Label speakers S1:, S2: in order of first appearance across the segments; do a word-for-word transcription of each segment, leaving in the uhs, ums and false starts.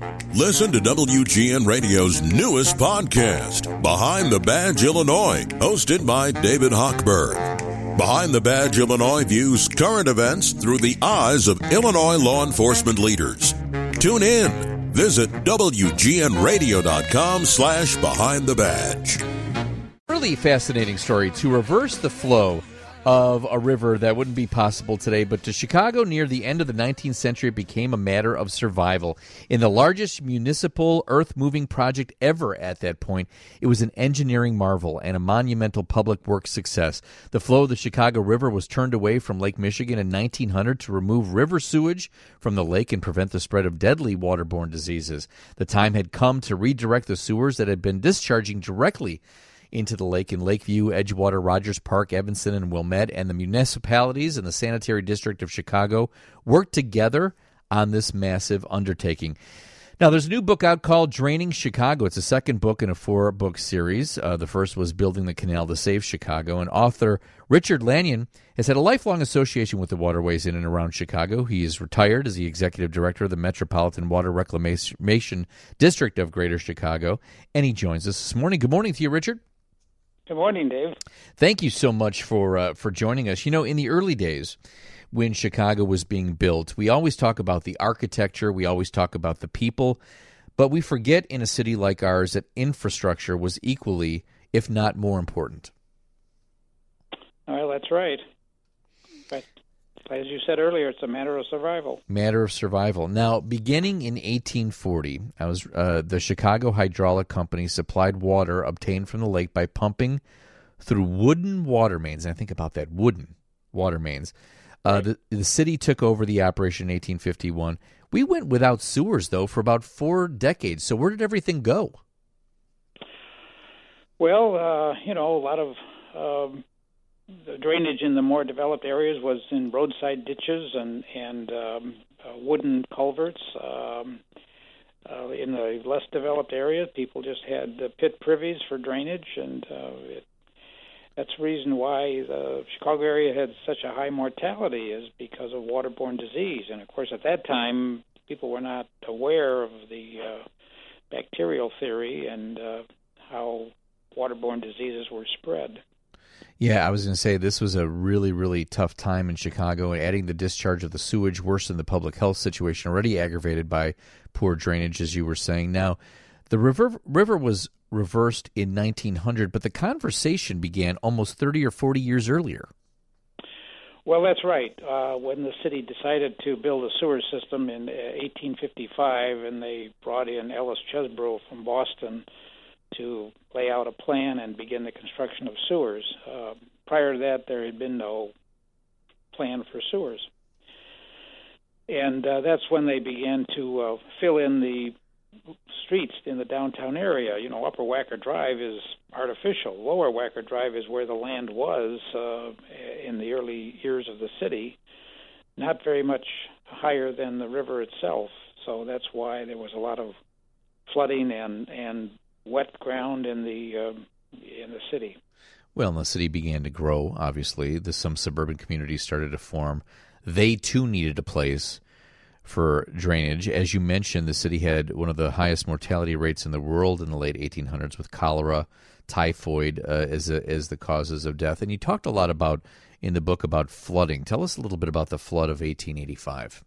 S1: Listen to W G N Radio's newest podcast, Behind the Badge Illinois, hosted by David Hochberg. Behind the Badge Illinois views current events through the eyes of Illinois law enforcement leaders. Tune in. Visit W G N radio dot com slash behind the badge.
S2: Really fascinating story to reverse the flow of a river that wouldn't be possible today, but to Chicago near the end of the nineteenth century, it became a matter of survival. In the largest municipal earth-moving project ever at that point, it was an engineering marvel and a monumental public works success. The flow of the Chicago River was turned away from Lake Michigan in nineteen hundred to remove river sewage from the lake and prevent the spread of deadly waterborne diseases. The time had come to redirect the sewers that had been discharging directly into the lake in Lakeview, Edgewater, Rogers Park, Evanston, and Wilmette, and the municipalities and the sanitary district of Chicago worked together on this massive undertaking. Now, there's a new book out called Draining Chicago. It's the second book in a four-book series. Uh, the first was Building the Canal to Save Chicago, and author Richard Lanyon has had a lifelong association with the waterways in and around Chicago. He is retired as the executive director of the Metropolitan Water Reclamation District of Greater Chicago, and he joins us this morning. Good morning to you, Richard.
S3: Good morning, Dave.
S2: Thank you so much for uh, for joining us. You know, in the early days when Chicago was being built, we always talk about the architecture, we always talk about the people, but we forget in a city like ours that infrastructure was equally, if not more important.
S3: Well, that's right. But as you said earlier, it's a matter of survival.
S2: Matter of survival. Now, beginning in eighteen forty, I was uh, the Chicago Hydraulic Company supplied water obtained from the lake by pumping through wooden water mains. And I think about that, wooden water mains. Uh, the, the city took over the operation in eighteen fifty-one. We went without sewers, though, for about four decades. So where did everything go?
S3: Well, uh, you know, a lot of um, the drainage in the more developed areas was in roadside ditches and, and um, uh, wooden culverts. Um, uh, in the less developed areas, people just had uh, pit privies for drainage, and uh, it That's the reason why the Chicago area had such a high mortality, is because of waterborne disease. And, of course, at that time, people were not aware of the uh, bacterial theory and uh, how waterborne diseases were spread.
S2: Yeah, I was going to say this was a really, really tough time in Chicago, and adding the discharge of the sewage worsened the public health situation, already aggravated by poor drainage, as you were saying. Now, the river river was reversed in nineteen hundred, but the conversation began almost thirty or forty years earlier.
S3: Well, that's right. Uh, when the city decided to build a sewer system in eighteen fifty-five, and they brought in Ellis Chesbrough from Boston to lay out a plan and begin the construction of sewers. Uh, prior to that, there had been no plan for sewers. And uh, that's when they began to uh, fill in the streets in the downtown area. You know, Upper Wacker Drive is artificial. Lower Wacker Drive is where the land was uh, in the early years of the city, not very much higher than the river itself. So that's why there was a lot of flooding and, and wet ground in the uh, in the city.
S2: Well, and the city began to grow, obviously. The, some suburban communities started to form. They, too, needed a place for drainage. As you mentioned, the city had one of the highest mortality rates in the world in the late eighteen hundreds, with cholera, typhoid uh, as, a, as the causes of death. And you talked a lot about, in the book, about flooding. Tell us a little bit about the flood of eighteen eighty-five.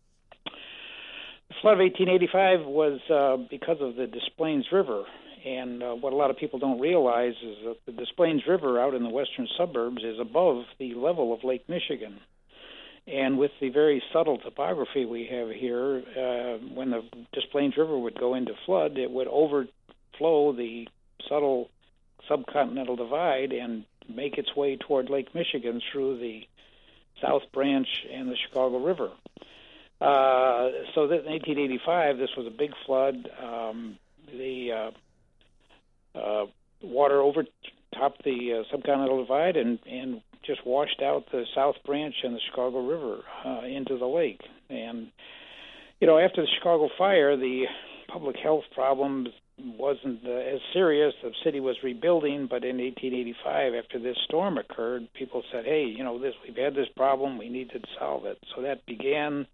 S3: The flood of eighteen eighty-five was uh, because of the Des Plaines River. And uh, what a lot of people don't realize is that the Des Plaines River out in the western suburbs is above the level of Lake Michigan. And with the very subtle topography we have here, uh, when the Des Plaines River would go into flood, it would overflow the subtle subcontinental divide and make its way toward Lake Michigan through the South Branch and the Chicago River. Uh, so that in eighteen eighty-five, this was a big flood. Um, the uh, uh, water overtopped the uh, subcontinental divide and, and just washed out the South Branch and the Chicago River uh, into the lake. And, you know, after the Chicago fire, the public health problems wasn't uh, as serious. The city was rebuilding, but in eighteen eighty-five, after this storm occurred, people said, hey, you know, this we've had this problem, we need to solve it. So that began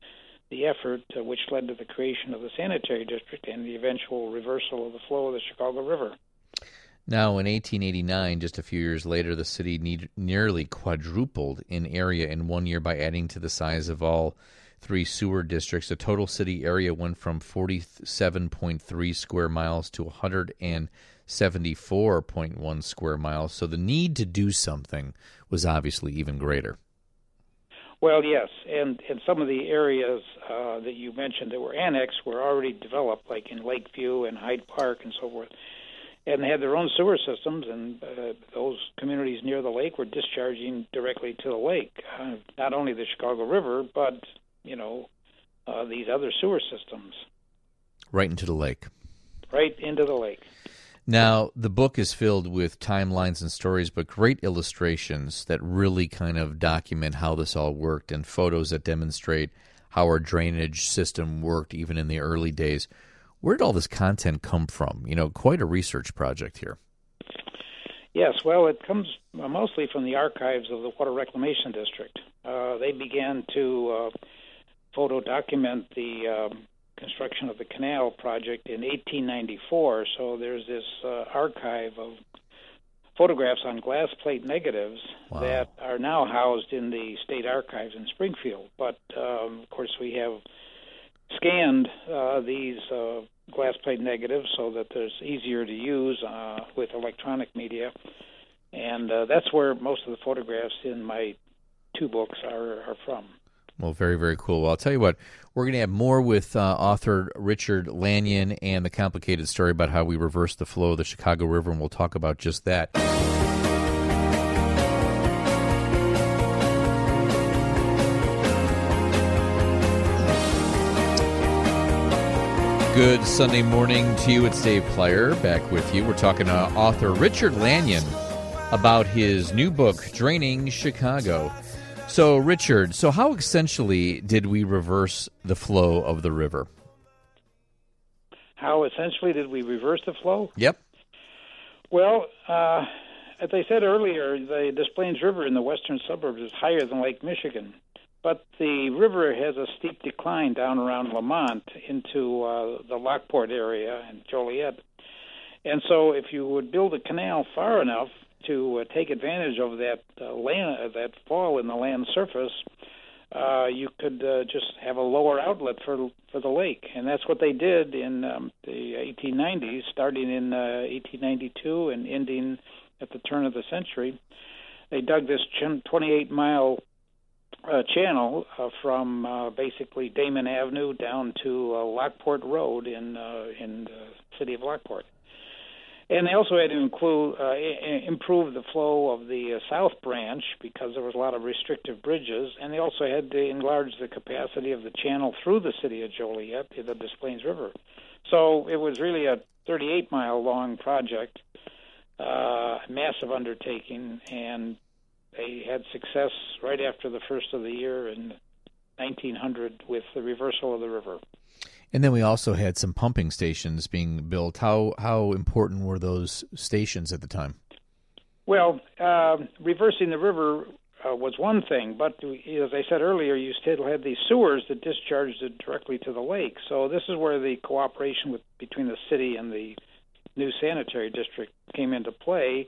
S3: the effort uh, which led to the creation of the sanitary district and the eventual reversal of the flow of the Chicago River.
S2: Now, in eighteen eighty-nine, just a few years later, the city need, nearly quadrupled in area in one year by adding to the size of all three sewer districts. The total city area went from forty-seven point three square miles to one hundred seventy-four point one square miles. So the need to do something was obviously even greater.
S3: Well, yes, and, and some of the areas uh, that you mentioned that were annexed were already developed, like in Lakeview and Hyde Park and so forth. And they had their own sewer systems, and uh, those communities near the lake were discharging directly to the lake. Uh, not only the Chicago River, but, you know, uh, these other sewer systems.
S2: Right into the lake.
S3: Right into the lake.
S2: Now, the book is filled with timelines and stories, but great illustrations that really kind of document how this all worked and photos that demonstrate how our drainage system worked even in the early days. Where did all this content come from? You know, quite a research project here.
S3: Yes, well, it comes mostly from the archives of the Water Reclamation District. Uh, they began to uh, photo document the uh, construction of the canal project in eighteen ninety-four, so there's this uh, archive of photographs on glass plate negatives wow. that are now housed in the state archives in Springfield. But, um, of course, we have scanned uh, these uh, glass plate negatives so that there's easier to use uh, with electronic media, and uh, that's where most of the photographs in my two books are, are from.
S2: Well, very, very cool. Well, I'll tell you what, we're going to have more with uh, author Richard Lanyon and the complicated story about how we reversed the flow of the Chicago River, and we'll talk about just that. Good Sunday morning to you. It's Dave Plyer back with you. We're talking to author Richard Lanyon about his new book, Draining Chicago. So, Richard, so how essentially did we reverse the flow of the river?
S3: How essentially did we reverse the flow?
S2: Yep.
S3: Well, uh, as I said earlier, the Des Plaines River in the western suburbs is higher than Lake Michigan. But the river has a steep decline down around Lamont into uh, the Lockport area and Joliet. And so if you would build a canal far enough to uh, take advantage of that uh, land, uh, that fall in the land surface, uh, you could uh, just have a lower outlet for for the lake. And that's what they did in um, the eighteen nineties, starting in uh, eighteen ninety-two and ending at the turn of the century. They dug this twenty-eight mile Uh, channel uh, from uh, basically Damon Avenue down to uh, Lockport Road in uh, in the city of Lockport. And they also had to include, uh, I- improve the flow of the uh, South Branch because there was a lot of restrictive bridges, and they also had to enlarge the capacity of the channel through the city of Joliet to the Des Plaines River. So it was really a thirty-eight mile long project, uh, massive undertaking, and they had success right after the first of the year in nineteen hundred with the reversal of the river.
S2: And then we also had some pumping stations being built. How how important were those stations at the time?
S3: Well, uh, reversing the river uh, was one thing, but as I said earlier, you still had these sewers that discharged it directly to the lake. So this is where the cooperation with between the city and the new sanitary district came into play.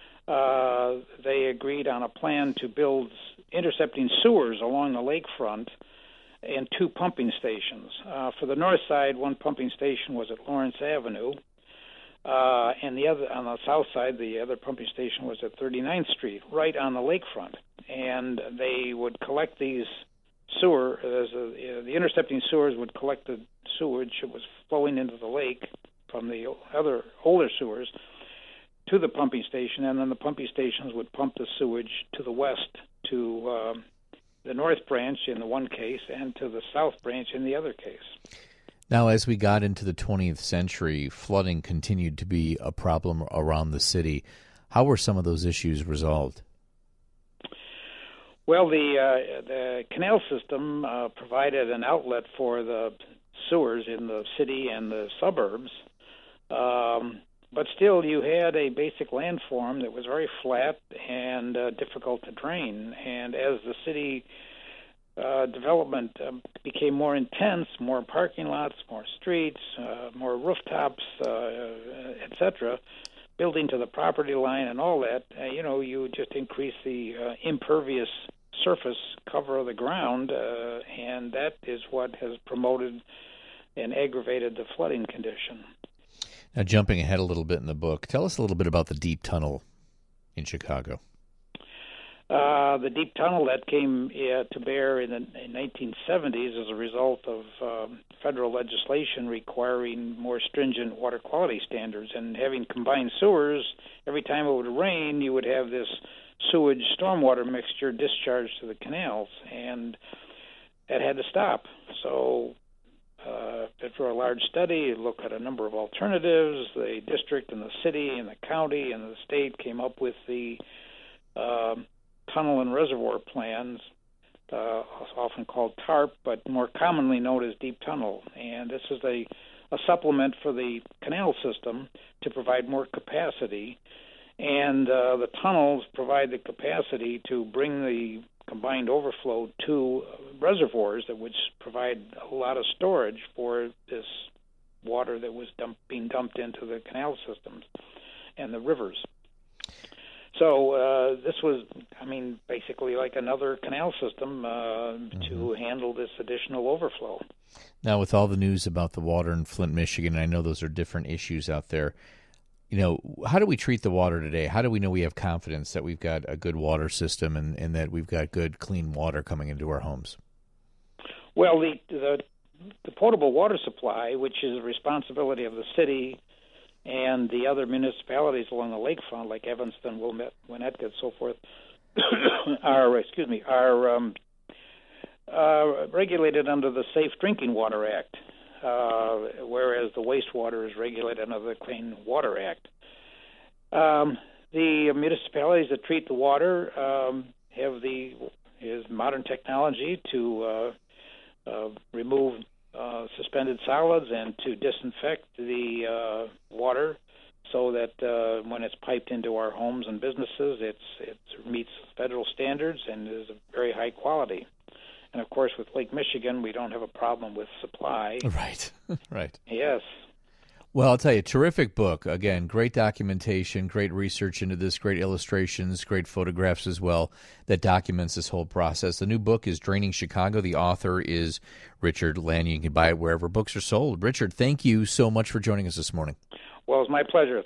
S3: Uh, they agreed on a plan to build intercepting sewers along the lakefront and two pumping stations. Uh, for the north side, one pumping station was at Lawrence Avenue, uh, and the other on the south side, the other pumping station was at thirty-ninth Street, right on the lakefront. And they would collect these sewer, as a, uh, the intercepting sewers would collect the sewage that was flowing into the lake from the other older sewers to the pumping station, and then the pumping stations would pump the sewage to the west to um, the North Branch in the one case and to the South Branch in the other case.
S2: Now, as we got into the twentieth century, flooding continued to be a problem around the city. How were some of those issues resolved?
S3: Well, the, uh, the canal system uh, provided an outlet for the sewers in the city and the suburbs. Um, But still, you had a basic landform that was very flat and uh, difficult to drain. And as the city uh, development um, became more intense, more parking lots, more streets, uh, more rooftops, uh, et cetera, building to the property line and all that, uh, you know, you just increase the uh, impervious surface cover of the ground, uh, and that is what has promoted and aggravated the flooding condition.
S2: Now, jumping ahead a little bit in the book, tell us a little bit about the deep tunnel in Chicago.
S3: Uh, the deep tunnel that came uh, to bear in the in nineteen seventies as a result of um, federal legislation requiring more stringent water quality standards. And having combined sewers, every time it would rain, you would have this sewage stormwater mixture discharged to the canals, and that had to stop. So uh, after a large study, looked at a number of alternatives. The district and the city and the county and the state came up with the uh, tunnel and reservoir plans, uh, often called TARP, but more commonly known as deep tunnel. And this is a, a supplement for the canal system to provide more capacity. And uh, the tunnels provide the capacity to bring the combined overflow to reservoirs that would provide a lot of storage for this water that was dump, being dumped into the canal systems and the rivers. So uh, this was, I mean, basically like another canal system uh, mm-hmm. to handle this additional overflow.
S2: Now, with all the news about the water in Flint, Michigan, and I know those are different issues out there, you know, how do we treat the water today? How do we know we have confidence that we've got a good water system and, and that we've got good, clean water coming into our homes?
S3: Well, the, the the potable water supply, which is the responsibility of the city and the other municipalities along the lakefront, like Evanston, Wilmette, Winnetka, so forth, are excuse me are um, uh, regulated under the Safe Drinking Water Act, uh, whereas the wastewater is regulated under the Clean Water Act. Um, the municipalities that treat the water um, have the is modern technology to uh, uh, remove Uh, suspended solids and to disinfect the uh, water so that uh, when it's piped into our homes and businesses, it's it meets federal standards and is of very high quality. And, of course, with Lake Michigan, we don't have a problem with supply.
S2: Right, right.
S3: Yes.
S2: Well, I'll tell you, terrific book. Again, great documentation, great research into this, great illustrations, great photographs as well that documents this whole process. The new book is Draining Chicago. The author is Richard Lanyon. You can buy it wherever books are sold. Richard, thank you so much for joining us this morning.
S3: Well, it's my pleasure.